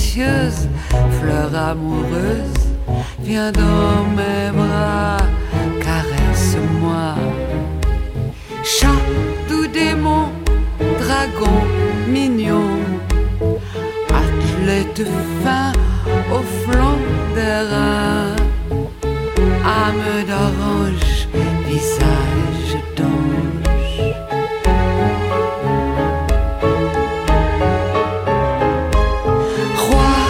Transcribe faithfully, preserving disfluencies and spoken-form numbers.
précieuse, fleur amoureuse, viens dans mes bras, caresse-moi. Chat doux démon, dragon mignon, athlète fin au flanc des reins, âme d'orange, visage